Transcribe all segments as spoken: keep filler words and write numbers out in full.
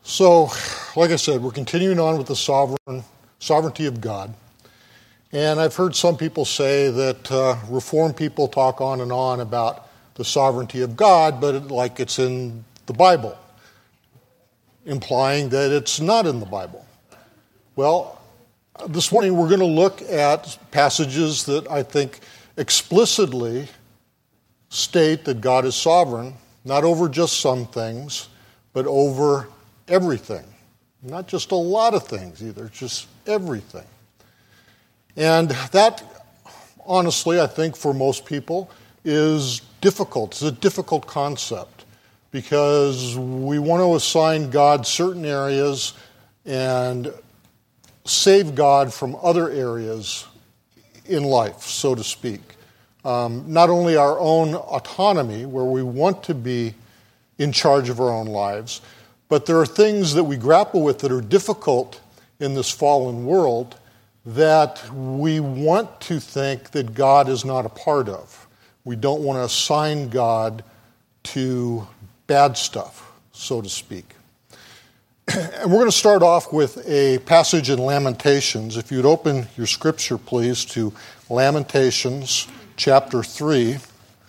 So, like I said, we're continuing on with the sovereign sovereignty of God. And I've heard some people say that uh, Reformed people talk on and on about the sovereignty of God, but it, like it's in the Bible, implying that it's not in the Bible. Well, this morning we're going to look at passages that I think explicitly state that God is sovereign, not over just some things, but over everything. Not just a lot of things either, just everything. And that, honestly, I think for most people is difficult. It's a difficult concept because we want to assign God certain areas and save God from other areas in life, so to speak. Um, not only our own autonomy, where we want to be in charge of our own lives, but there are things that we grapple with that are difficult in this fallen world that we want to think that God is not a part of. We don't want to assign God to bad stuff, so to speak. And we're going to start off with a passage in Lamentations. If you'd open your scripture, please, to Lamentations chapter three.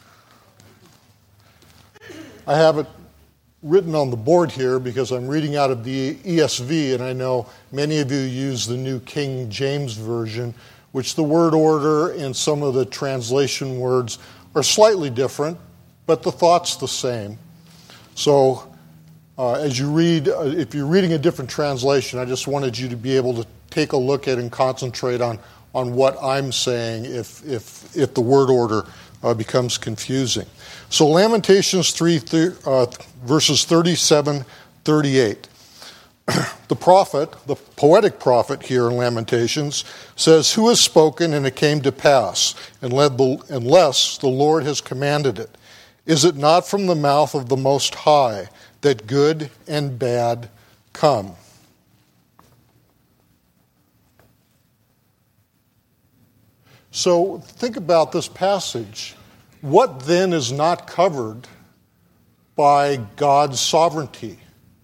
I have it written on the board here because I'm reading out of the E S V, and I know many of you use the New King James Version, which the word order and some of the translation words are slightly different, but the thought's the same. So uh, as you read, uh, if you're reading a different translation, I just wanted you to be able to take a look at and concentrate on, on what I'm saying if, if, if the word order uh, becomes confusing. So Lamentations three, uh, verses thirty-seven, thirty-eight. The prophet, the poetic prophet here in Lamentations, says, "Who has spoken and it came to pass, and led the, unless the Lord has commanded it? Is it not from the mouth of the Most High that good and bad come?" So think about this passage. What then is not covered by God's sovereignty?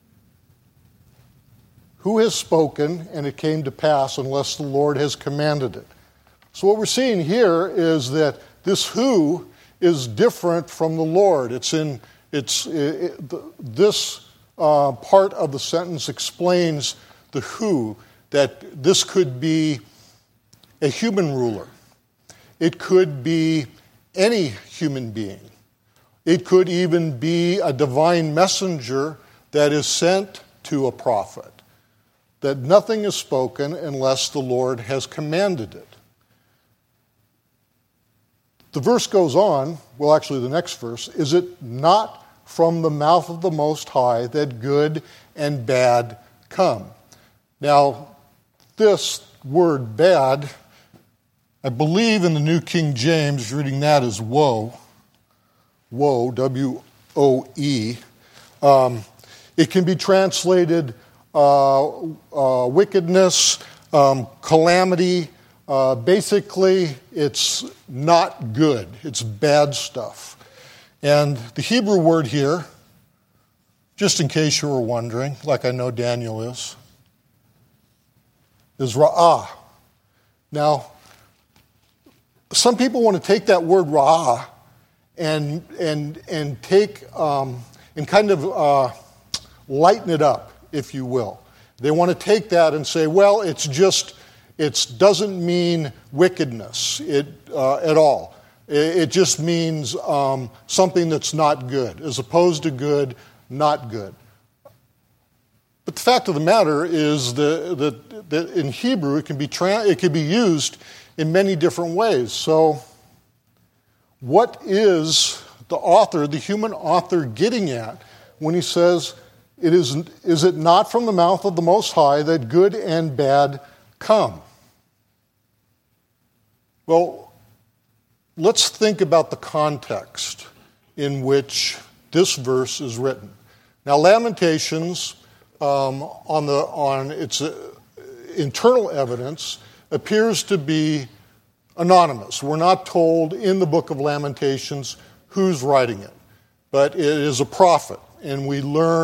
Who has spoken and it came to pass unless the Lord has commanded it? So what we're seeing here is that this who is different from the Lord. It's in it's it, it, this uh, part of the sentence explains the who, that this could be a human ruler. It could be any human being. It could even be a divine messenger that is sent to a prophet. That nothing is spoken unless the Lord has commanded it. The verse goes on, well actually the next verse, "Is it not from the mouth of the Most High that good and bad come?" Now, this word bad, I believe in the New King James, reading that as woe, woe, W O E. Um, it can be translated uh, uh, wickedness, um, calamity. Uh, basically, it's not good. It's bad stuff. And the Hebrew word here, just in case you were wondering, like I know Daniel is, is ra'ah. Now, some people want to take that word ra'ah and and and take um, and kind of uh, lighten it up, if you will. They want to take that and say, well, it's just it doesn't mean wickedness it uh, at all. It, it just means um, something that's not good, as opposed to good, not good. But the fact of the matter is that, that, that in Hebrew it can be tra- it can be used in many different ways. So what is the author, the human author, getting at when he says, "It is, is it not from the mouth of the Most High that good and bad come?" Well, let's think about the context in which this verse is written. Now, Lamentations, um, on the on its uh, internal evidence, appears to be anonymous. We're not told in the book of Lamentations who's writing it, but it is a prophet, and we learn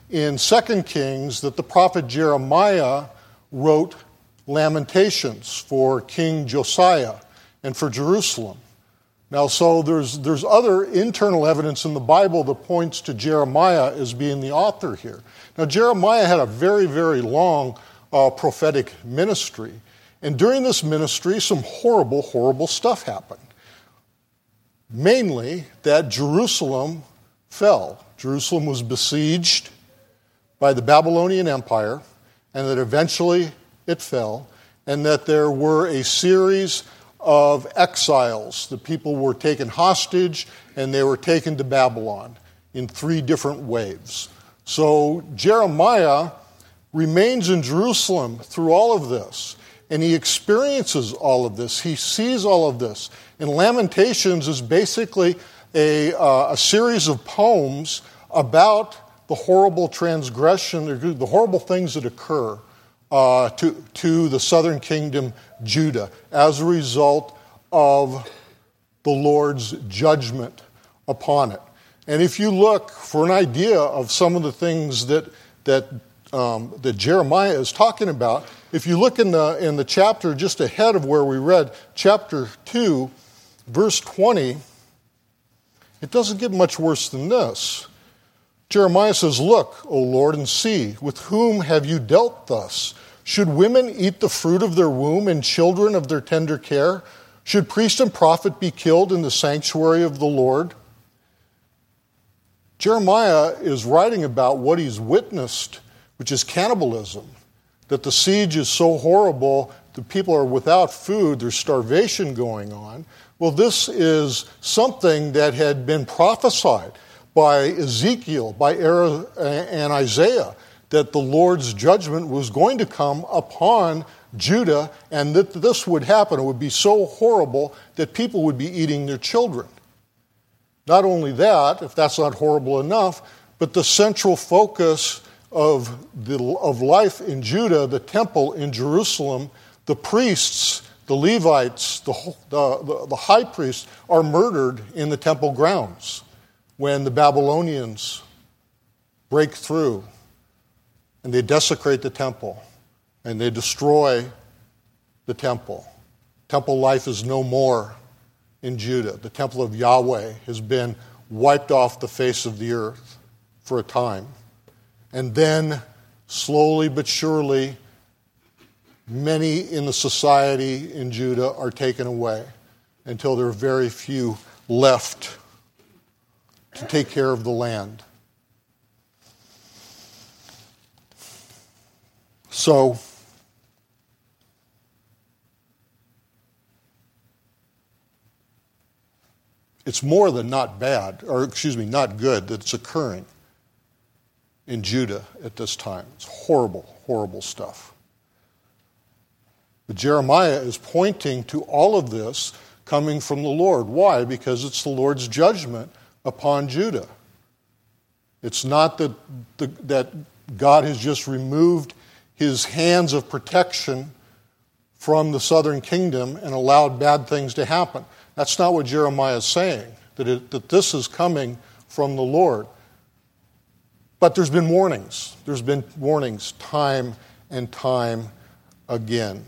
in Second Kings that the prophet Jeremiah wrote Lamentations for King Josiah and for Jerusalem. Now, so there's there's other internal evidence in the Bible that points to Jeremiah as being the author here. Now, Jeremiah had a very, very long uh, prophetic ministry. And during this ministry, some horrible, horrible stuff happened. Mainly that Jerusalem fell. Jerusalem was besieged by the Babylonian Empire, and that eventually it fell, and that there were a series of exiles. The people were taken hostage, and they were taken to Babylon in three different waves. So Jeremiah remains in Jerusalem through all of this, and he experiences all of this. He sees all of this. And Lamentations is basically a, uh, a series of poems about the horrible transgression, the horrible things that occur uh, to, to the southern kingdom, Judah, as a result of the Lord's judgment upon it. And if you look for an idea of some of the things that that um, that Jeremiah is talking about, if you look in the in the chapter just ahead of where we read, chapter two, verse twenty, it doesn't get much worse than this. Jeremiah says, "Look, O Lord, and see, with whom have you dealt thus? Should women eat the fruit of their womb and children of their tender care? Should priest and prophet be killed in the sanctuary of the Lord?" Jeremiah is writing about what he's witnessed, which is cannibalism, that the siege is so horrible, the people are without food, there's starvation going on. Well, this is something that had been prophesied by Ezekiel, by Era, and Isaiah, that the Lord's judgment was going to come upon Judah, and that this would happen. It would be so horrible that people would be eating their children. Not only that, if that's not horrible enough, but the central focus of the of life in Judah, the temple in Jerusalem, the priests, the Levites, the, the, the high priests are murdered in the temple grounds when the Babylonians break through and they desecrate the temple and they destroy the temple. Temple life is no more in Judah. The temple of Yahweh has been wiped off the face of the earth for a time. And then, slowly but surely, many in the society in Judah are taken away until there are very few left to take care of the land. So, it's more than not bad, or excuse me, not good, that it's occurring in Judah at this time. It's horrible, horrible stuff. But Jeremiah is pointing to all of this coming from the Lord. Why? Because it's the Lord's judgment upon Judah. It's not that, the, that God has just removed his hands of protection from the southern kingdom and allowed bad things to happen. That's not what Jeremiah is saying, that, it, that this is coming from the Lord. But there's been warnings. There's been warnings time and time again.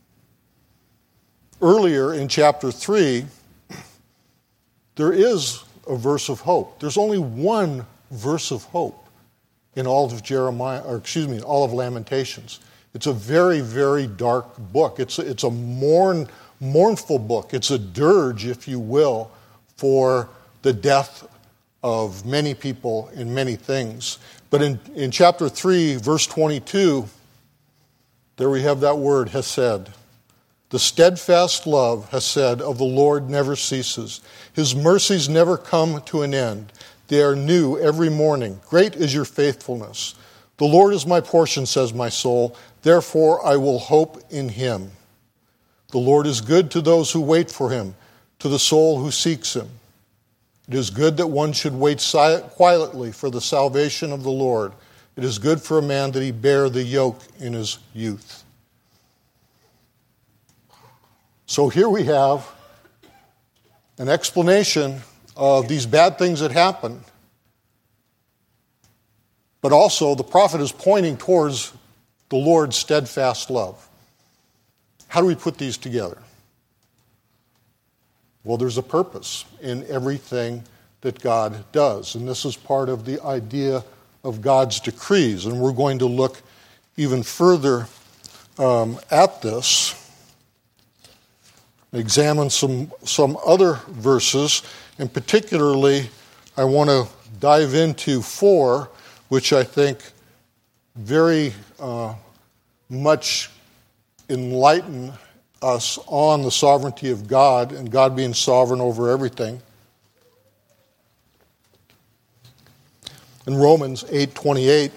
Earlier in chapter three, there is a verse of hope. There's only one verse of hope in all of Jeremiah, or excuse me, all of Lamentations. It's a very, very dark book. It's a, it's a mourn, mournful book. It's a dirge, if you will, for the death of many people in many things. But in, in chapter three, verse twenty-two, there we have that word, hesed. The steadfast love, hesed, of the Lord never ceases. His mercies never come to an end. They are new every morning. Great is your faithfulness. The Lord is my portion, says my soul. Therefore I will hope in him. The Lord is good to those who wait for him, to the soul who seeks him. It is good that one should wait quietly for the salvation of the Lord. It is good for a man that he bear the yoke in his youth. So here we have an explanation of these bad things that happen. but also the prophet is pointing towards the Lord's steadfast love. How do we put these together? Well, there's a purpose in everything that God does, and this is part of the idea of God's decrees, and we're going to look even further um, at this, examine some, some other verses, and particularly I want to dive into four, which I think very uh, much enlighten us on the sovereignty of God and God being sovereign over everything. In Romans eight twenty-eight,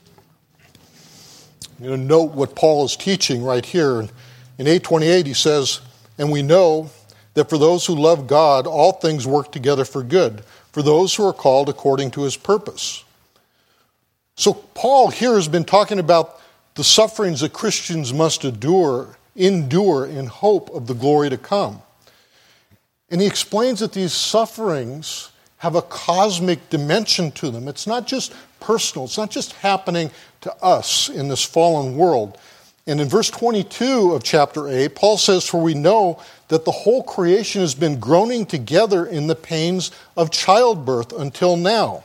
you know, note what Paul is teaching right here. In eight twenty-eight he says, "And we know that for those who love God, all things work together for good, for those who are called according to his purpose." So Paul here has been talking about the sufferings that Christians must endure, endure in hope of the glory to come. And he explains that these sufferings have a cosmic dimension to them. It's not just personal. It's not just happening to us in this fallen world. And in verse twenty-two of chapter eight, Paul says, "For we know that the whole creation has been groaning together in the pains of childbirth until now."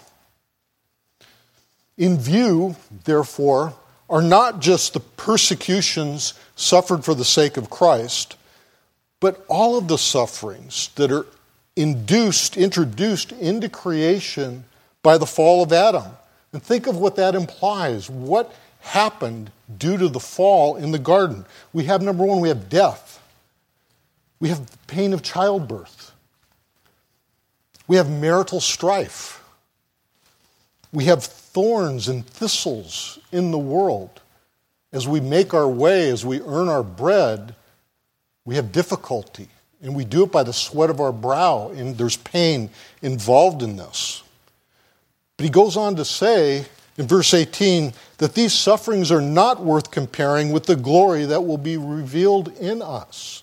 In view, therefore, are not just the persecutions suffered for the sake of Christ, but all of the sufferings that are induced, introduced into creation by the fall of Adam. And think of what that implies. What happened due to the fall in the garden? We have, number one, we have death. We have the pain of childbirth. We have marital strife. We have thorns and thistles in the world. As we make our way, as we earn our bread, we have difficulty. And we do it by the sweat of our brow, and there's pain involved in this. But he goes on to say in verse eighteen that these sufferings are not worth comparing with the glory that will be revealed in us.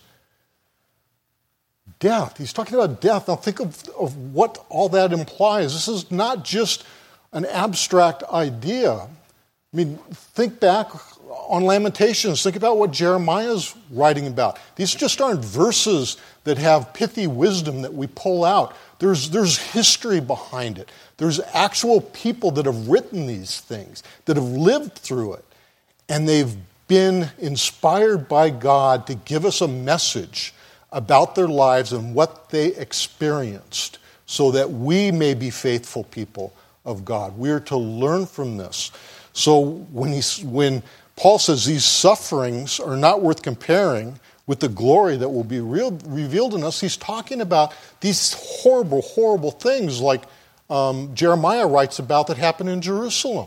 Death. He's talking about death. Now think of, of what all that implies. This is not just an abstract idea. I mean, think back on Lamentations. Think about what Jeremiah's writing about. These just aren't verses that have pithy wisdom that we pull out. There's, there's history behind it. There's actual people that have written these things, that have lived through it. And they've been inspired by God to give us a message about their lives and what they experienced so that we may be faithful people of God. We are to learn from this. So when, he, when Paul says these sufferings are not worth comparing with the glory that will be real, revealed in us, he's talking about these horrible, horrible things like um, Jeremiah writes about that happened in Jerusalem.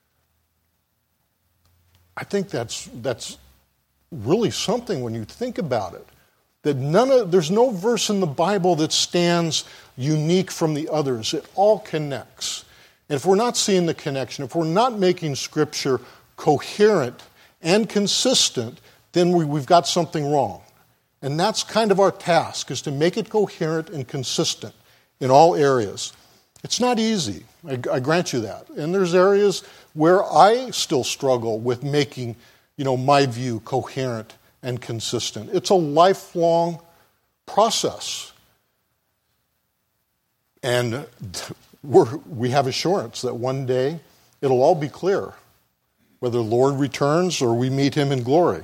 I think that's that's really something when you think about it. That none of there's no verse in the Bible that stands unique from the others. It all connects. And if we're not seeing the connection, if we're not making Scripture coherent and consistent, then we, we've got something wrong. And that's kind of our task, is to make it coherent and consistent in all areas. It's not easy, I, I grant you that. And there's areas where I still struggle with making, you know, my view coherent and consistent. It's a lifelong process. And we're, we have assurance that one day it'll all be clear, whether the Lord returns or we meet him in glory.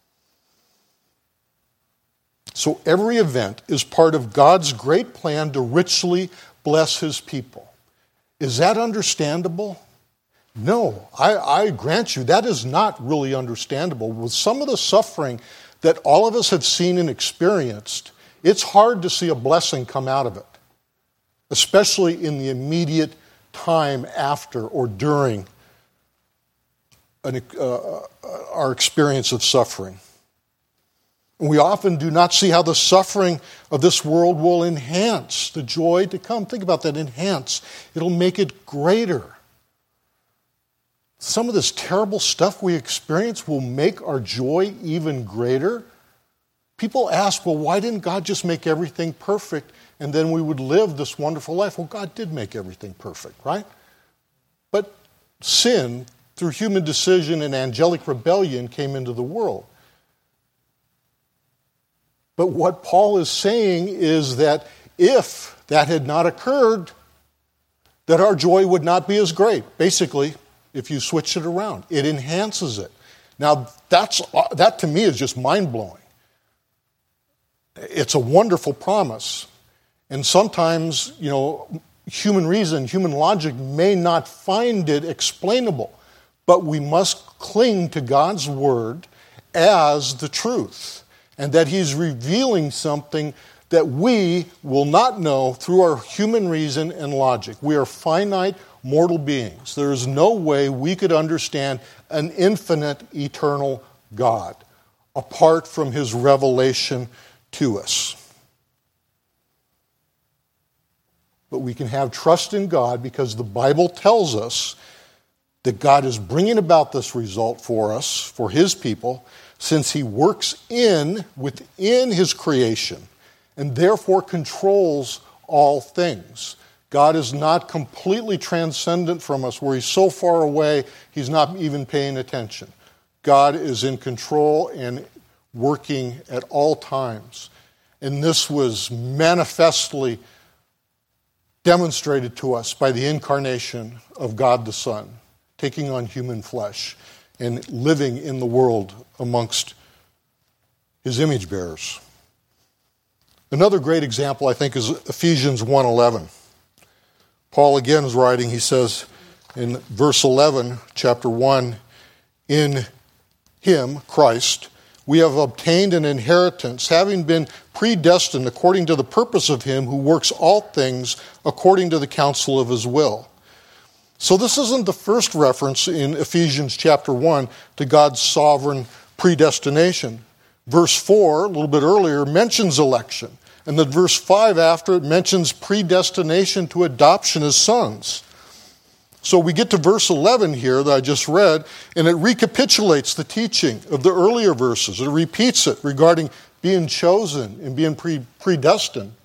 So every event is part of God's great plan to richly bless his people. Is that understandable? No, I, I grant you, that is not really understandable. With some of the suffering that all of us have seen and experienced, it's hard to see a blessing come out of it, especially in the immediate time after or during an, uh, our experience of suffering. We often do not see how the suffering of this world will enhance the joy to come. Think about that, enhance. It'll make it greater. Some of this terrible stuff we experience will make our joy even greater. People ask, well, why didn't God just make everything perfect and then we would live this wonderful life? Well, God did make everything perfect, right? But sin, through human decision and angelic rebellion, came into the world. But what Paul is saying is that if that had not occurred, that our joy would not be as great. Basically, if you switch it around, it enhances it. Now, that's that to me is just mind-blowing. It's a wonderful promise. And sometimes, you know, human reason, human logic may not find it explainable. But we must cling to God's word as the truth. And that he's revealing something that we will not know through our human reason and logic. We are finite, mortal beings. There is no way we could understand an infinite, eternal God apart from his revelation to us. But we can have trust in God because the Bible tells us that God is bringing about this result for us, for his people, since he works in, within his creation, and therefore controls all things. God is not completely transcendent from us, where he's so far away, he's not even paying attention. God is in control and working at all times. And this was manifestly demonstrated to us by the incarnation of God the Son, taking on human flesh and living in the world amongst his image bearers. Another great example, I think, is Ephesians one eleven. Paul again is writing, he says in verse eleven, chapter one, in him, Christ, we have obtained an inheritance, having been predestined according to the purpose of him who works all things according to the counsel of his will. So this isn't the first reference in Ephesians chapter one to God's sovereign predestination. Verse four, a little bit earlier, mentions election. And then verse five after it mentions predestination to adoption as sons. So we get to verse eleven here that I just read, and it recapitulates the teaching of the earlier verses. It repeats it regarding being chosen and being pre- predestined.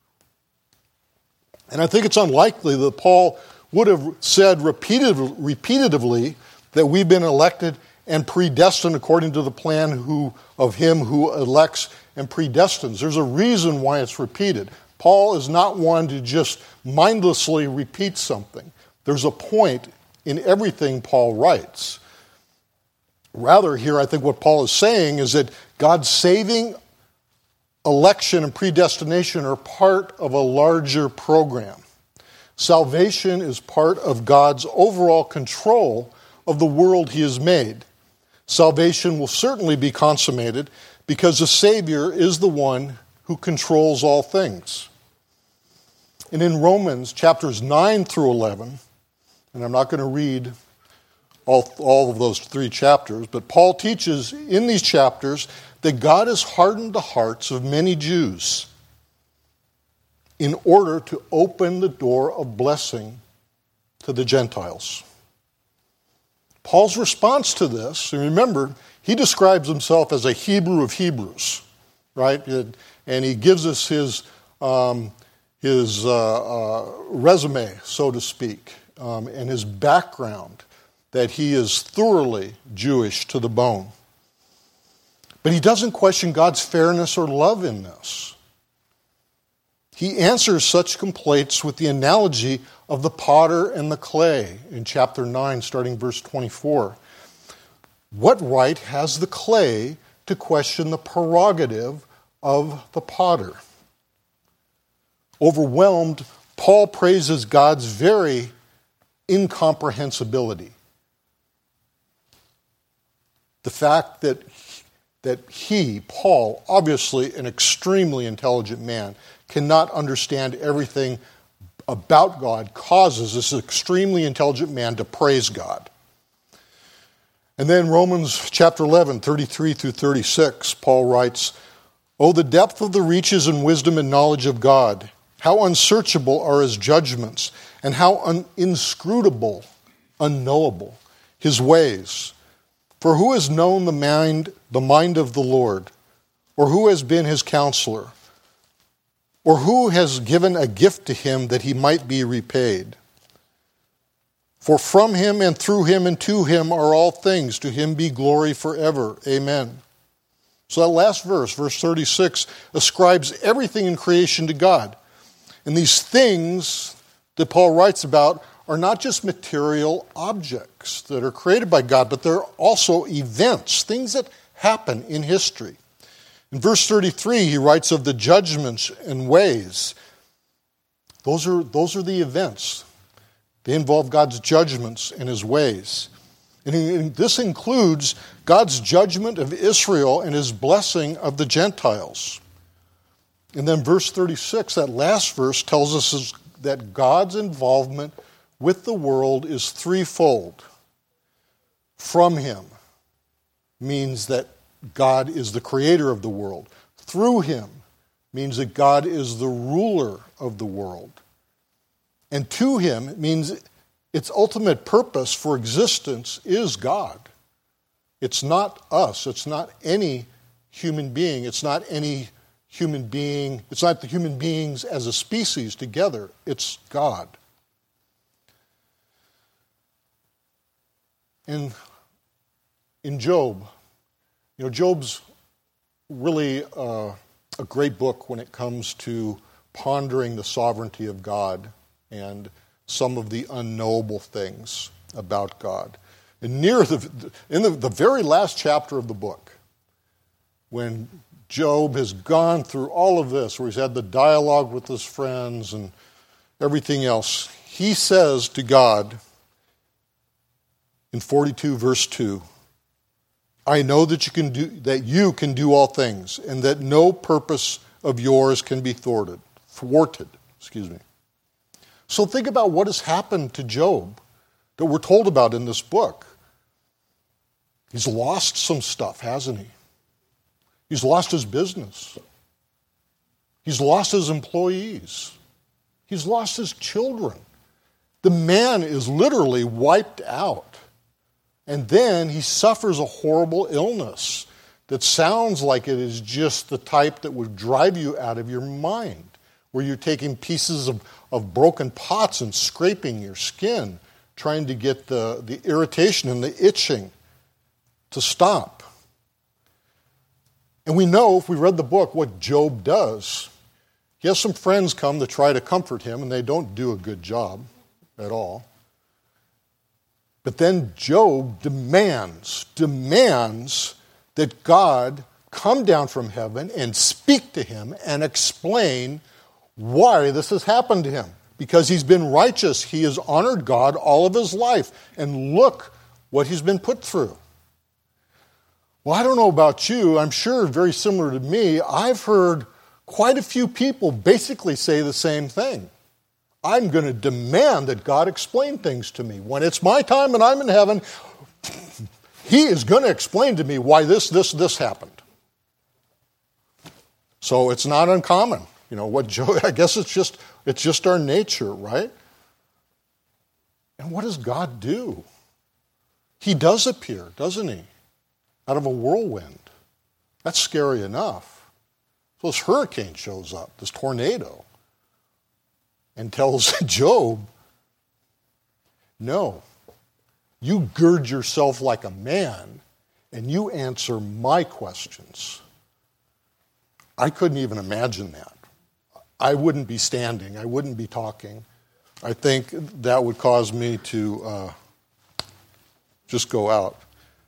And I think it's unlikely that Paul would have said repeated, repeatedly that we've been elected and predestined according to the plan who, of him who elects and predestines. There's a reason why it's repeated. Paul is not one to just mindlessly repeat something. There's a point in everything Paul writes. Rather, here I think what Paul is saying is that God's saving election and predestination are part of a larger program. Salvation is part of God's overall control of the world he has made. Salvation will certainly be consummated because the Savior is the one who controls all things. And in Romans chapters nine through eleven, and I'm not going to read all, all of those three chapters, but Paul teaches in these chapters that God has hardened the hearts of many Jews in order to open the door of blessing to the Gentiles. Paul's response to this, and remember, he describes himself as a Hebrew of Hebrews, right? And he gives us his, um, his uh, uh, resume, so to speak, um, and his background, that he is thoroughly Jewish to the bone. But he doesn't question God's fairness or love in this. He answers such complaints with the analogy of the potter and the clay in chapter nine, starting verse twenty-four. What right has the clay to question the prerogative of the potter? Overwhelmed, Paul praises God's very incomprehensibility. The fact that, that he, Paul, obviously an extremely intelligent man, cannot understand everything about God, causes this extremely intelligent man to praise God. And then Romans chapter eleven, thirty-three through thirty-six, Paul writes, "Oh, the depth of the reaches and wisdom and knowledge of God! How unsearchable are his judgments, and how un- inscrutable, unknowable his ways. For who has known the mind, the mind of the Lord? Or who has been his counselor? Or who has given a gift to him that he might be repaid? For from him and through him and to him are all things. To him be glory forever. Amen. So that last verse, verse thirty-six, ascribes everything in creation to God. And these things that Paul writes about are not just material objects that are created by God, but they're also events, things that happen in history. In verse thirty-three, he writes of the judgments and ways. Those are, those are the events. They involve God's judgments and his ways. And this includes God's judgment of Israel and his blessing of the Gentiles. And then verse thirty-six, that last verse, tells us that God's involvement with the world is threefold. From him means that God is the creator of the world. Through him means that God is the ruler of the world. And to him means its ultimate purpose for existence is God. It's not us. It's not any human being. It's not any human being. It's not the human beings as a species together. It's God. In, in Job, you know, Job's really uh, a great book when it comes to pondering the sovereignty of God and some of the unknowable things about God. And near the, in the, the very last chapter of the book, when Job has gone through all of this, where he's had the dialogue with his friends and everything else, he says to God in forty-two verse two, I know that you can do that you can do all things, and that no purpose of yours can be thwarted. Thwarted, excuse me. So think about what has happened to Job that we're told about in this book. He's lost some stuff, hasn't he? He's lost his business. He's lost his employees. He's lost his children. The man is literally wiped out. And then he suffers a horrible illness that sounds like it is just the type that would drive you out of your mind, where you're taking pieces of, of broken pots and scraping your skin, trying to get the, the irritation and the itching to stop. And we know, if we read the book, what Job does. He has some friends come to try to comfort him, and they don't do a good job at all. But then Job demands, demands that God come down from heaven and speak to him and explain why this has happened to him. Because he's been righteous. He has honored God all of his life. And look what he's been put through. Well, I don't know about you. I'm sure very similar to me. I've heard quite a few people basically say the same thing. I'm going to demand that God explain things to me. When it's my time and I'm in heaven, he is going to explain to me why this, this, this happened. So it's not uncommon. You know, what Joe, I guess it's just, it's just our nature, right? And what does God do? He does appear, doesn't he? Out of a whirlwind. That's scary enough. So this hurricane shows up, this tornado, and tells Job, no, you gird yourself like a man and you answer my questions. I couldn't even imagine that. I wouldn't be standing. I wouldn't be talking. I think that would cause me to uh, just go out.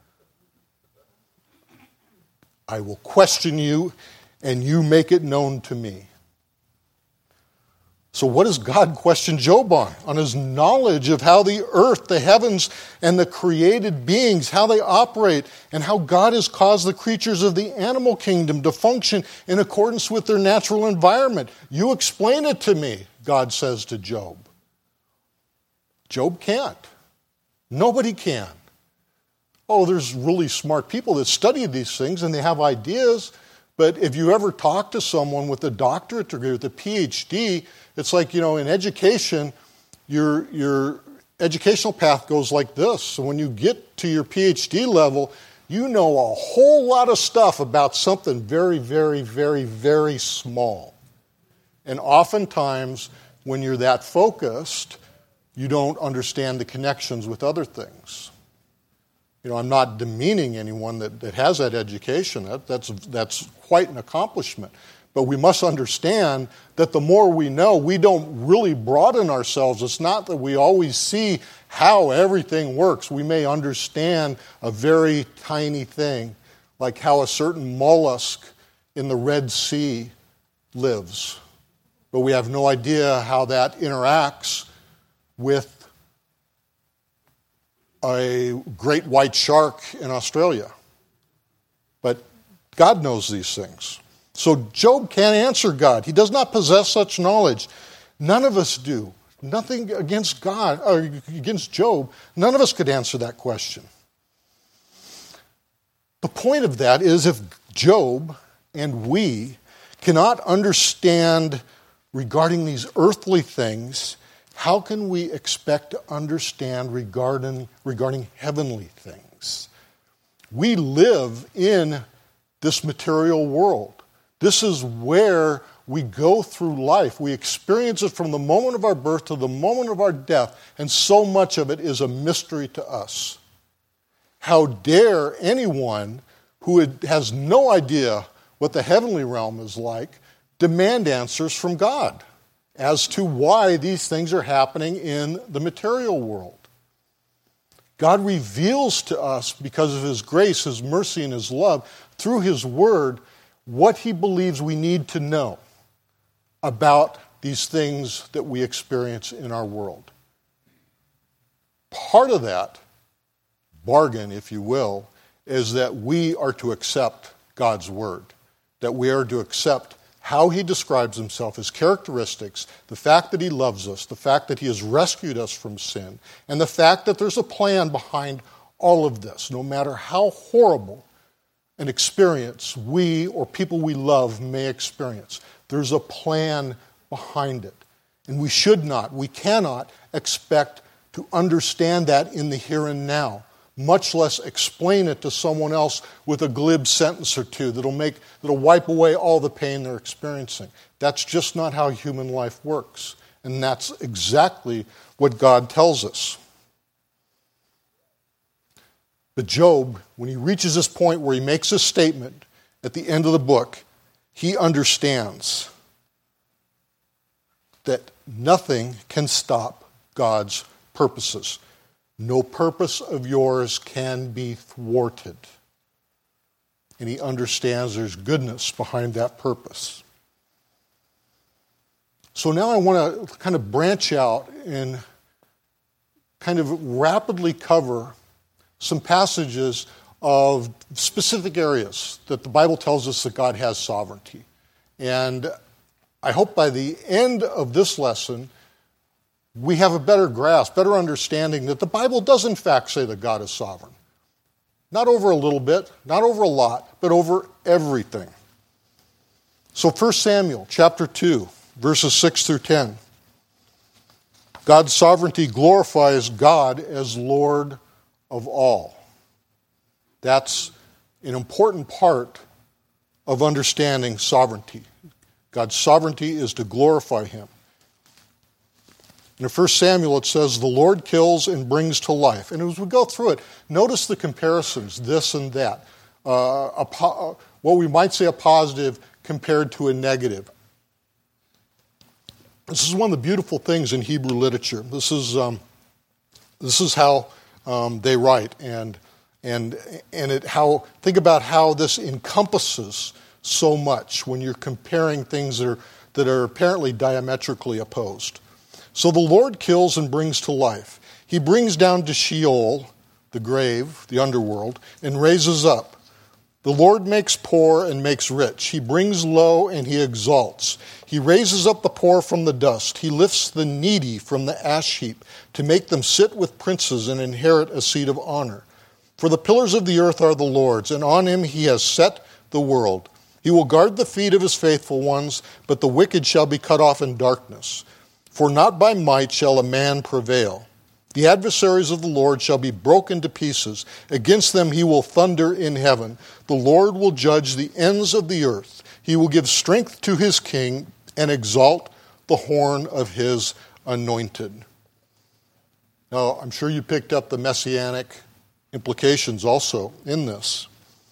I will question you and you make it known to me. So what does God question Job on? On his knowledge of how the earth, the heavens, and the created beings, how they operate, and how God has caused the creatures of the animal kingdom to function in accordance with their natural environment. You explain it to me, God says to Job. Job can't. Nobody can. Oh, there's really smart people that study these things and they have ideas, but if you ever talk to someone with a doctorate degree, with a P H D, it's like, you know, in education, your, your educational path goes like this. So when you get to your P H D level, you know a whole lot of stuff about something very, very, very, very small. And oftentimes, when you're that focused, you don't understand the connections with other things. You know, I'm not demeaning anyone that, that has that education. That, that's, that's quite an accomplishment. But we must understand that the more we know, we don't really broaden ourselves. It's not that we always see how everything works. We may understand a very tiny thing, like how a certain mollusk in the Red Sea lives. But we have no idea how that interacts with a great white shark in Australia. But God knows these things. So Job can't answer God. He does not possess such knowledge. None of us do. Nothing against God, or against Job. None of us could answer that question. The point of that is if Job and we cannot understand regarding these earthly things, how can we expect to understand regarding, regarding heavenly things? We live in this material world. This is where we go through life. We experience it from the moment of our birth to the moment of our death, and so much of it is a mystery to us. How dare anyone who has no idea what the heavenly realm is like demand answers from God as to why these things are happening in the material world? God reveals to us, because of His grace, His mercy, and His love, through His Word, what He believes we need to know about these things that we experience in our world. Part of that bargain, if you will, is that we are to accept God's Word, that we are to accept how He describes Himself, His characteristics, the fact that He loves us, the fact that He has rescued us from sin, and the fact that there's a plan behind all of this. No matter how horrible an experience we or people we love may experience, there's a plan behind it. And we should not, we cannot expect to understand that in the here and now, much less explain it to someone else with a glib sentence or two that'll make that'll wipe away all the pain they're experiencing. That's just not how human life works. And that's exactly what God tells us. But Job, when he reaches this point where he makes this statement at the end of the book, he understands that nothing can stop God's purposes. No purpose of yours can be thwarted. And he understands there's goodness behind that purpose. So now I want to kind of branch out and kind of rapidly cover some passages of specific areas that the Bible tells us that God has sovereignty. And I hope by the end of this lesson, we have a better grasp, better understanding that the Bible does in fact say that God is sovereign. Not over a little bit, not over a lot, but over everything. So First Samuel chapter two, verses six through ten. God's sovereignty glorifies God as Lord of all. That's an important part of understanding sovereignty. God's sovereignty is to glorify Him. In First Samuel it says, the Lord kills and brings to life. And as we go through it, notice the comparisons, this and that. Uh, a po- what we might say a positive compared to a negative. This is one of the beautiful things in Hebrew literature. This is um, this is how um, they write, and and and it how think about how this encompasses so much when you're comparing things that are that are apparently diametrically opposed. So the Lord kills and brings to life. He brings down to Sheol, the grave, the underworld, and raises up. The Lord makes poor and makes rich. He brings low and He exalts. He raises up the poor from the dust. He lifts the needy from the ash heap to make them sit with princes and inherit a seat of honor. For the pillars of the earth are the Lord's, and on Him He has set the world. He will guard the feet of His faithful ones, but the wicked shall be cut off in darkness. For not by might shall a man prevail. The adversaries of the Lord shall be broken to pieces. Against them He will thunder in heaven. The Lord will judge the ends of the earth. He will give strength to His king and exalt the horn of His anointed. Now, I'm sure you picked up the messianic implications also in this.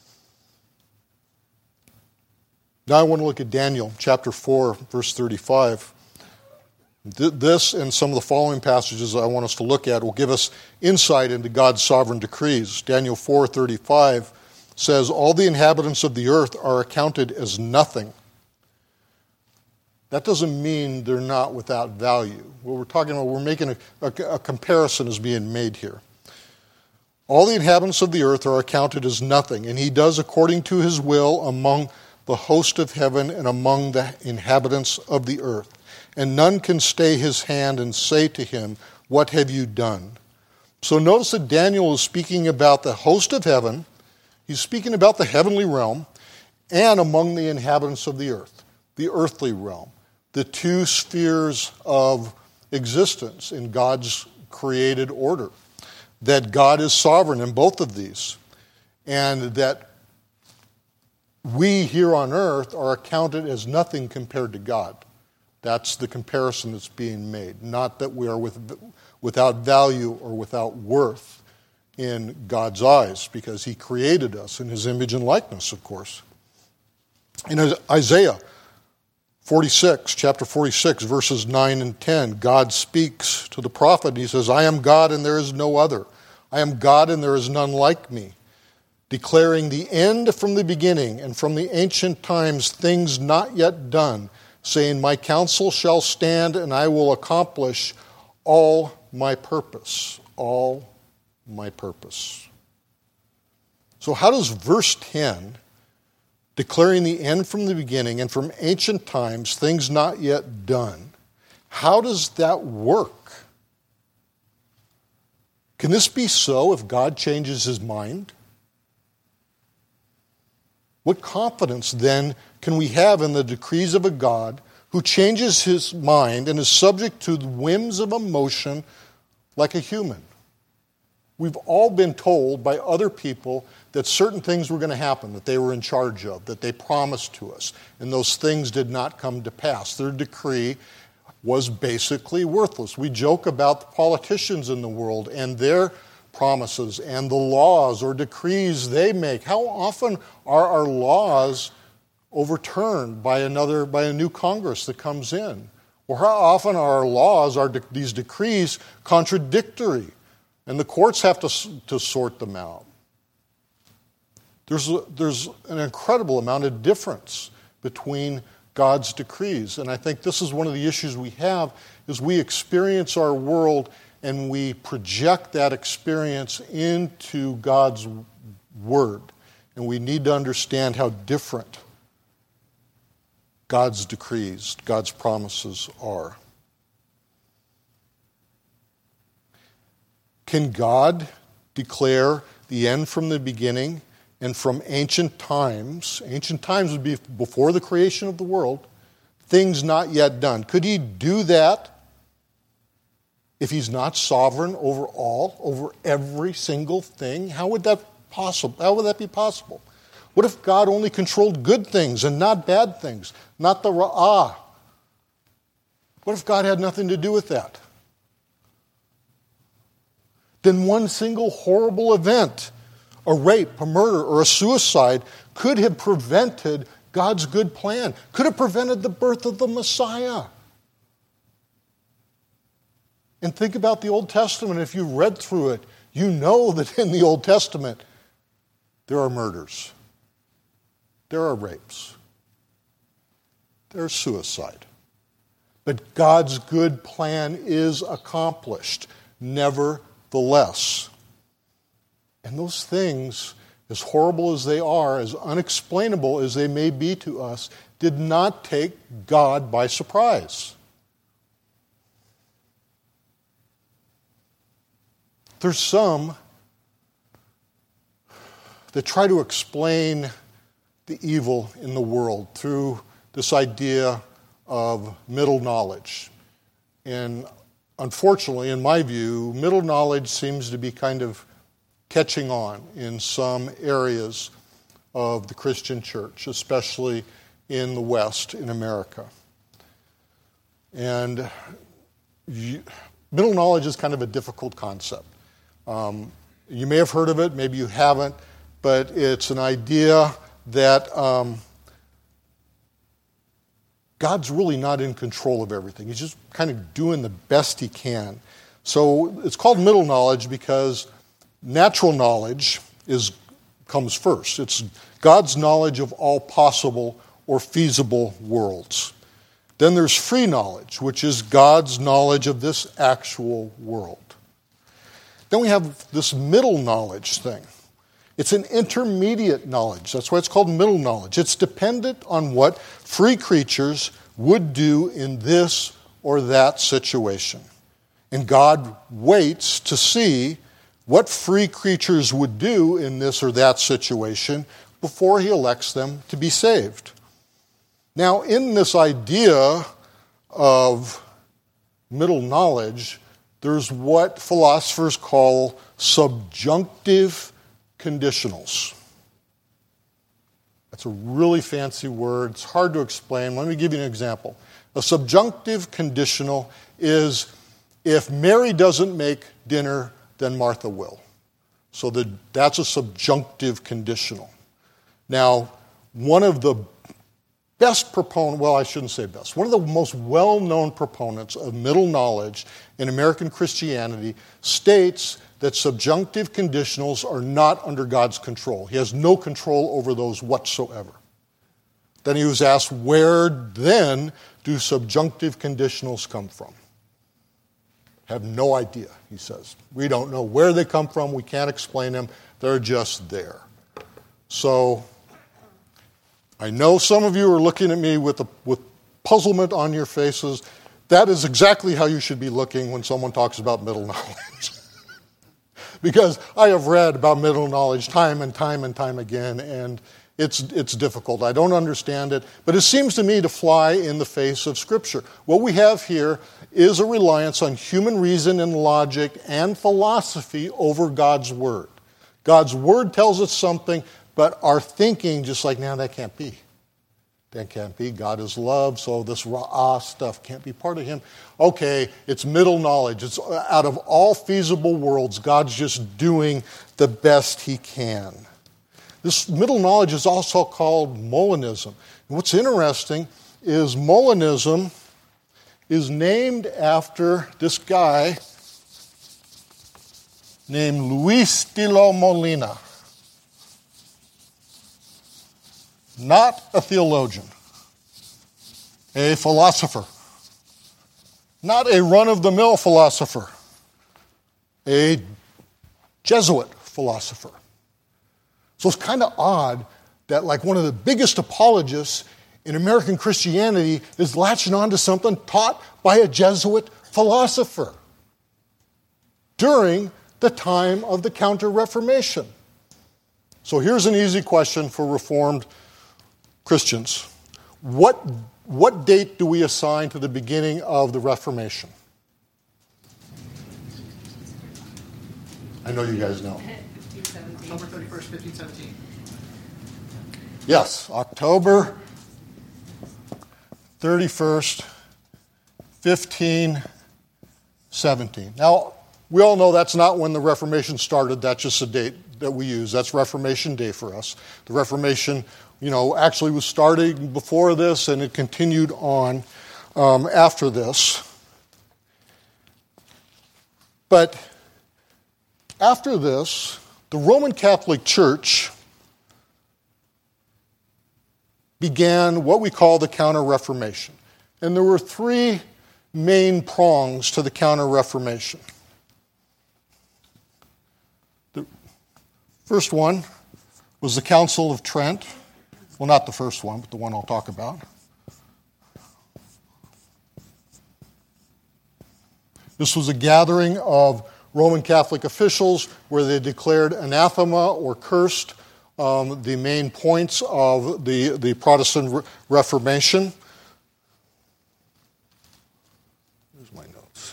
Now I want to look at Daniel chapter four, verse thirty-five. This and some of the following passages I want us to look at will give us insight into God's sovereign decrees. Daniel four thirty-five says, all the inhabitants of the earth are accounted as nothing. That doesn't mean they're not without value. What we're talking about, we're making a, a, a comparison is being made here. All the inhabitants of the earth are accounted as nothing, and he does according to his will among the host of heaven and among the inhabitants of the earth. And none can stay his hand and say to him, what have you done? So notice that Daniel is speaking about the host of heaven. He's speaking about the heavenly realm and among the inhabitants of the earth, the earthly realm, the two spheres of existence in God's created order. That God is sovereign in both of these, and that we here on earth are accounted as nothing compared to God. That's the comparison that's being made. Not that we are with, without value or without worth in God's eyes, because he created us in his image and likeness, of course. In Isaiah forty-six, chapter forty-six, verses nine and ten, God speaks to the prophet, and he says, I am God and there is no other. I am God and there is none like me, declaring the end from the beginning and from the ancient times things not yet done, saying, my counsel shall stand and I will accomplish all my purpose. All my purpose. So how does verse ten, declaring the end from the beginning and from ancient times, things not yet done, how does that work? Can this be so if God changes his mind? What confidence then can we have in the decrees of a God who changes his mind and is subject to the whims of emotion like a human? We've all been told by other people that certain things were going to happen, that they were in charge of, that they promised to us, and those things did not come to pass. Their decree was basically worthless. We joke about the politicians in the world and their promises and the laws or decrees they make. How often are our laws overturned by another, by a new Congress that comes in? Or how often are our laws, are de- these decrees contradictory, and the courts have to, to sort them out? There's, a, there's an incredible amount of difference between God's decrees. And I think this is one of the issues we have, is we experience our world and we project that experience into God's word. And we need to understand how different God's decrees, God's promises are. Can God declare the end from the beginning and from ancient times? Ancient times would be before the creation of the world, things not yet done. Could he do that if he's not sovereign over all, over every single thing? How would that possible? How would that be possible? What if God only controlled good things and not bad things, not the ra'ah? What if God had nothing to do with that? Then one single horrible event, a rape, a murder, or a suicide, could have prevented God's good plan, could have prevented the birth of the Messiah. And think about the Old Testament. If you've read through it, you know that in the Old Testament there are murders, there are rapes, there's suicide. But God's good plan is accomplished, nevertheless. And those things, as horrible as they are, as unexplainable as they may be to us, did not take God by surprise. There's some that try to explain the evil in the world through this idea of middle knowledge. And unfortunately, in my view, middle knowledge seems to be kind of catching on in some areas of the Christian church, especially in the West, in America. And you, middle knowledge is kind of a difficult concept. Um, you may have heard of it, maybe you haven't, but it's an idea that um, God's really not in control of everything. He's just kind of doing the best he can. So it's called middle knowledge because natural knowledge is comes first. It's God's knowledge of all possible or feasible worlds. Then there's free knowledge, which is God's knowledge of this actual world. Then we have this middle knowledge thing. It's an intermediate knowledge. That's why it's called middle knowledge. It's dependent on what free creatures would do in this or that situation. And God waits to see what free creatures would do in this or that situation before he elects them to be saved. Now, in this idea of middle knowledge, there's what philosophers call subjunctive conditionals. That's a really fancy word. It's hard to explain. Let me give you an example. A subjunctive conditional is if Mary doesn't make dinner, then Martha will. So the, that's a subjunctive conditional. Now, one of the best proponent, well, I shouldn't say best, one of the most well-known proponents of middle knowledge in American Christianity states that subjunctive conditionals are not under God's control. He has no control over those whatsoever. Then he was asked, where then do subjunctive conditionals come from? Have no idea, he says. We don't know where they come from. We can't explain them. They're just there. So I know some of you are looking at me with, a, with puzzlement on your faces. That is exactly how you should be looking when someone talks about middle knowledge. Because I have read about middle knowledge time and time and time again, and it's it's difficult. I don't understand it, but it seems to me to fly in the face of Scripture. What we have here is a reliance on human reason and logic and philosophy over God's Word. God's Word tells us something, but our thinking just like, no, that can't be. That can't be. God is love, so this rah stuff can't be part of him. Okay, it's middle knowledge. It's out of all feasible worlds, God's just doing the best he can. This middle knowledge is also called Molinism. And what's interesting is Molinism is named after this guy named Luis de la Molina. Not a theologian, a philosopher. Not a run-of-the-mill philosopher, a Jesuit philosopher. So it's kind of odd that like one of the biggest apologists in American Christianity is latching on to something taught by a Jesuit philosopher during the time of the Counter-Reformation. So here's an easy question for Reformed Christians. What, what date do we assign to the beginning of the Reformation? I know you guys know. October thirty-first, fifteen seventeen. Yes, October thirty-first, fifteen seventeen. Now, we all know that's not when the Reformation started. That's just a date that we use. That's Reformation Day for us. The Reformation, you know, actually was starting before this, and it continued on um, after this. But after this, the Roman Catholic Church began what we call the Counter-Reformation. And there were three main prongs to the Counter-Reformation. The first one was the Council of Trent. Well, not the first one, but the one I'll talk about. This was a gathering of Roman Catholic officials where they declared anathema or cursed um, the main points of the, the Protestant Re- Reformation. Here's my notes.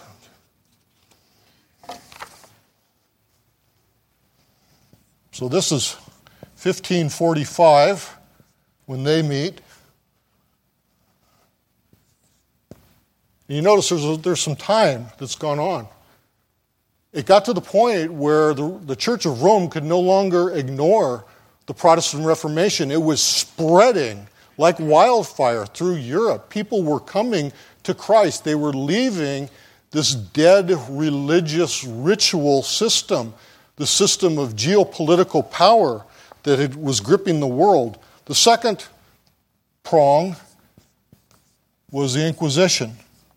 So this is fifteen forty-five when they meet. And you notice there's, there's some time that's gone on. It got to the point where the, the Church of Rome could no longer ignore the Protestant Reformation. It was spreading like wildfire through Europe. People were coming to Christ. They were leaving this dead religious ritual system, the system of geopolitical power that had, was gripping the world. The second prong was the Inquisition.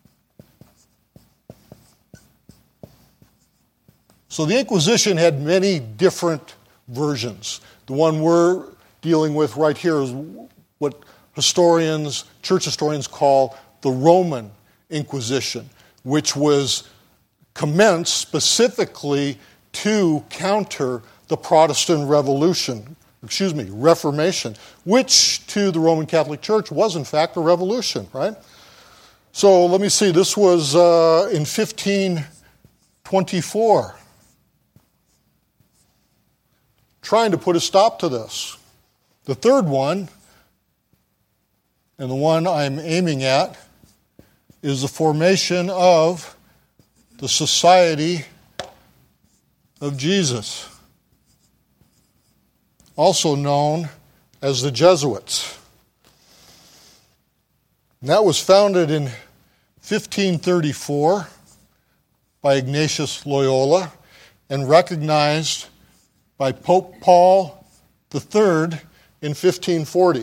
So the Inquisition had many different versions. The one we're dealing with right here is what historians, church historians call the Roman Inquisition, which was commenced specifically to counter the Protestant Revolution, excuse me, Reformation, which to the Roman Catholic Church was in fact a revolution, right? So let me see, this was uh, in fifteen twenty-four. Trying to put a stop to this. The third one, and the one I'm aiming at, is the formation of the Society of Jesus, also known as the Jesuits. And that was founded in fifteen thirty-four by Ignatius Loyola and recognized by Pope Paul the Third in fifteen forty.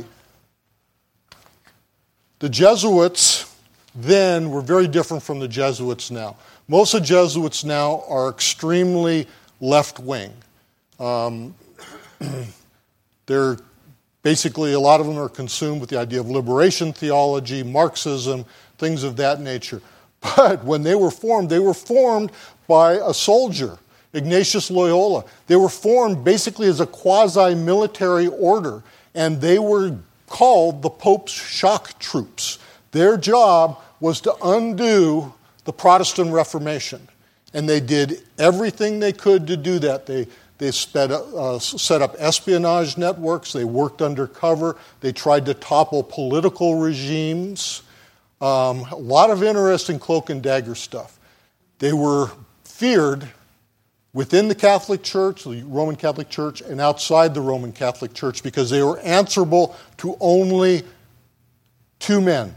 The Jesuits then were very different from the Jesuits now. Most of the Jesuits now are extremely left-wing. Um, they're basically, a lot of them are consumed with the idea of liberation theology, Marxism, things of that nature. But when they were formed, they were formed by a soldier, Ignatius Loyola. They were formed basically as a quasi-military order, and they were called the Pope's shock troops. Their job was to undo the Protestant Reformation, and they did everything they could to do that. They they sped, uh, set up espionage networks. They worked undercover. They tried to topple political regimes. Um, a lot of interesting cloak and dagger stuff. They were feared within the Catholic Church, the Roman Catholic Church, and outside the Roman Catholic Church because they were answerable to only two men.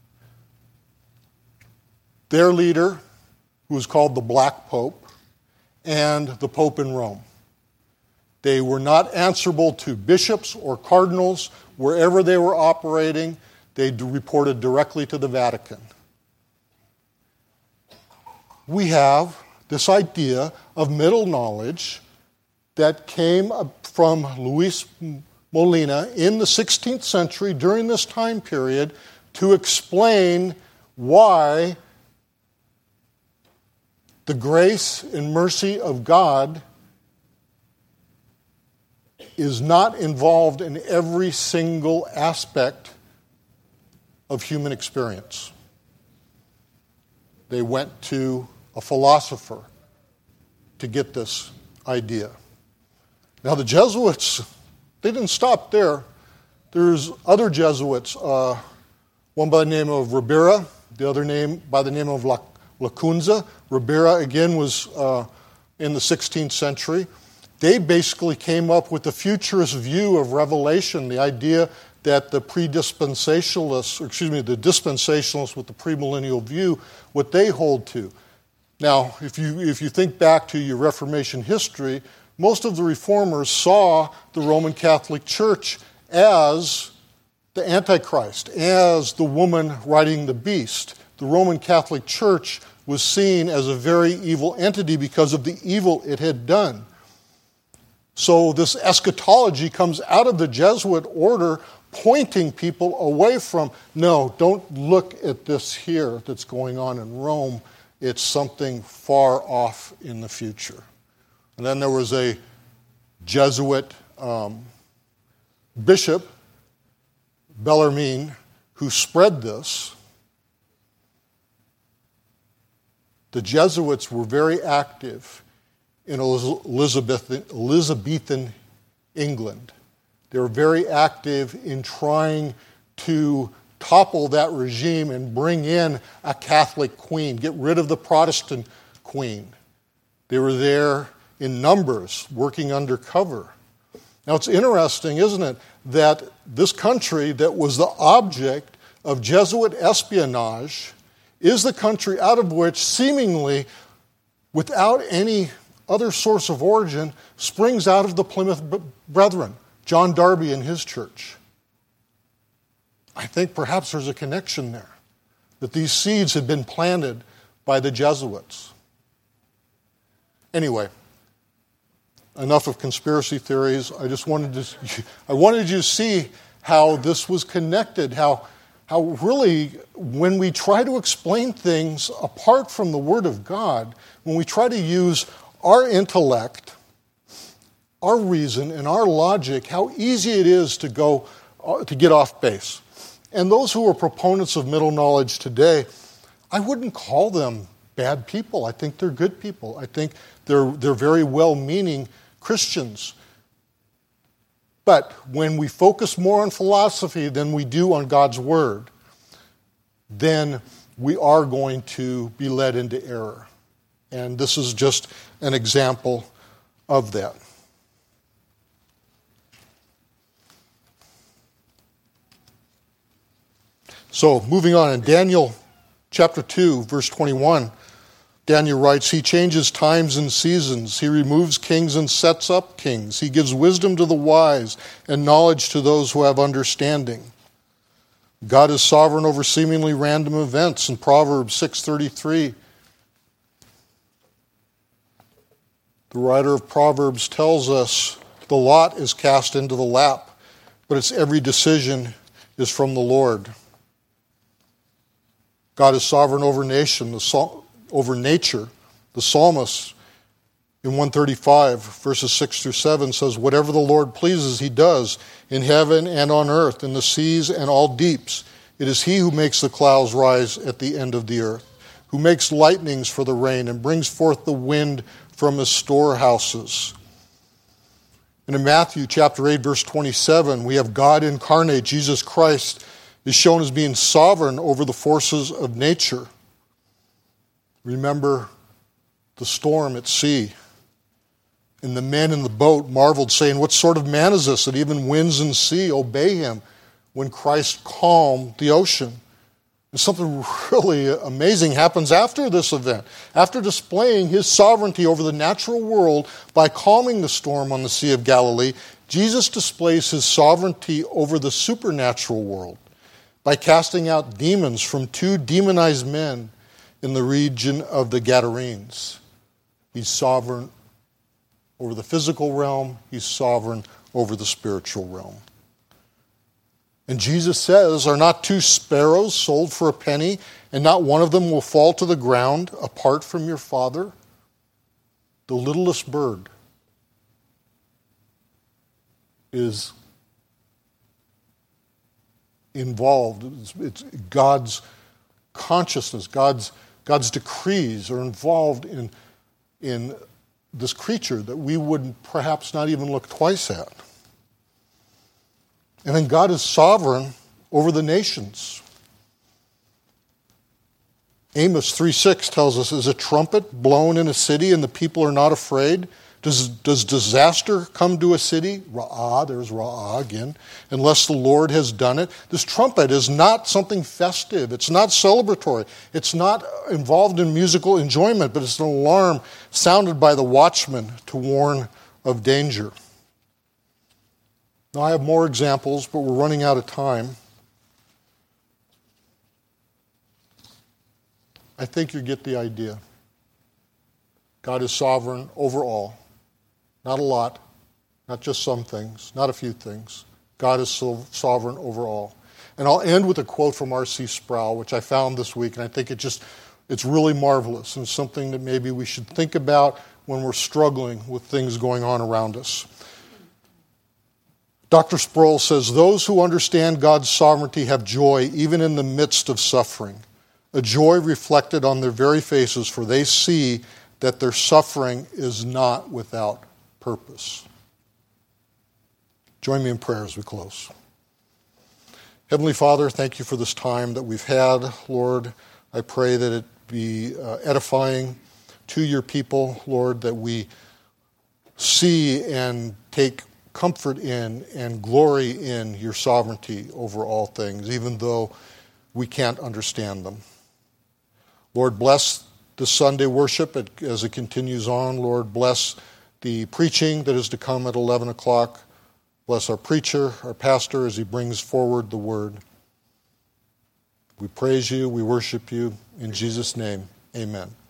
Their leader, who was called the Black Pope, and the Pope in Rome. They were not answerable to bishops or cardinals. Wherever they were operating, they reported directly to the Vatican. We have this idea of middle knowledge that came from Luis Molina in the sixteenth century during this time period to explain why the grace and mercy of God is not involved in every single aspect of human experience. They went to a philosopher to get this idea. Now the Jesuits, they didn't stop there. There's other Jesuits, uh, one by the name of Ribera, the other name by the name of La, Lacunza. Ribera, again, was uh, in the sixteenth century. They basically came up with the futurist view of Revelation, the idea that the pre-dispensationalists, or excuse me, the dispensationalists with the premillennial view, what they hold to. Now, if you if you think back to your Reformation history, most of the reformers saw the Roman Catholic Church as the Antichrist, as the woman riding the beast. The Roman Catholic Church was seen as a very evil entity because of the evil it had done. So this eschatology comes out of the Jesuit order, pointing people away from, no, don't look at this here that's going on in Rome. It's something far off in the future. And then there was a Jesuit um, bishop, Bellarmine, who spread this. The Jesuits were very active in Elizabethan, Elizabethan England. They were very active in trying to topple that regime and bring in a Catholic queen, get rid of the Protestant queen. They were there in numbers, working undercover. Now it's interesting, isn't it, that this country that was the object of Jesuit espionage is the country out of which seemingly, without any other source of origin, springs out of the Plymouth Brethren, John Darby and his church. I think perhaps there's a connection there, that these seeds had been planted by the Jesuits. Anyway, enough of conspiracy theories. I just wanted to, I wanted you to see how this was connected, how, how really when we try to explain things apart from the Word of God, when we try to use our intellect, our reason, and our logic, how easy it is to go, uh, to get off base. And those who are proponents of middle knowledge today, I wouldn't call them bad people. I think they're good people. I think they're, they're very well-meaning Christians. But when we focus more on philosophy than we do on God's Word, then we are going to be led into error. And this is just an example of that. So, moving on, in Daniel chapter two, verse twenty-one, Daniel writes, "He changes times and seasons. He removes kings and sets up kings. He gives wisdom to the wise and knowledge to those who have understanding." God is sovereign over seemingly random events. In Proverbs six thirty-three, the writer of Proverbs tells us, "The lot is cast into the lap, but its every decision is from the Lord." God is sovereign over nation, the, over nature. The psalmist in one thirty-five, verses six through seven says, "Whatever the Lord pleases, he does, in heaven and on earth, in the seas and all deeps. It is he who makes the clouds rise at the end of the earth, who makes lightnings for the rain and brings forth the wind from his storehouses." And in Matthew chapter eight, verse twenty-seven, we have God incarnate, Jesus Christ, is shown as being sovereign over the forces of nature. Remember the storm at sea. And the men in the boat marveled, saying, "What sort of man is this that even winds and sea obey him?" When Christ calmed the ocean. And something really amazing happens after this event. After displaying his sovereignty over the natural world by calming the storm on the Sea of Galilee, Jesus displays his sovereignty over the supernatural world by casting out demons from two demonized men in the region of the Gadarenes. He's sovereign over the physical realm. He's sovereign over the spiritual realm. And Jesus says, "Are not two sparrows sold for a penny, and not one of them will fall to the ground apart from your Father?" The littlest bird is involved. It's, it's God's consciousness, God's, God's decrees are involved in, in this creature that we would perhaps not even look twice at. And then God is sovereign over the nations. Amos three six tells us, "Is a trumpet blown in a city and the people are not afraid? Does, does disaster come to a city?" Ra'ah, there's Ra'ah again. "Unless the Lord has done it." This trumpet is not something festive. It's not celebratory. It's not involved in musical enjoyment, but it's an alarm sounded by the watchman to warn of danger. Now, I have more examples, but we're running out of time. I think you get the idea. God is sovereign over all. Not a lot, not just some things, not a few things. God is so sovereign over all. And I'll end with a quote from R C Sproul, which I found this week, and I think it just, it's really marvelous and something that maybe we should think about when we're struggling with things going on around us. Doctor Sproul says, "Those who understand God's sovereignty have joy even in the midst of suffering, a joy reflected on their very faces, for they see that their suffering is not without purpose." Join me in prayer as we close. Heavenly Father, thank you for this time that we've had. Lord, I pray that it be uh, edifying to your people, Lord, that we see and take comfort in and glory in your sovereignty over all things, even though we can't understand them. Lord, bless the Sunday worship as it continues on. Lord, bless the preaching that is to come at eleven o'clock. Bless our preacher, our pastor, as he brings forward the word. We praise you, we worship you. In Jesus' name, amen.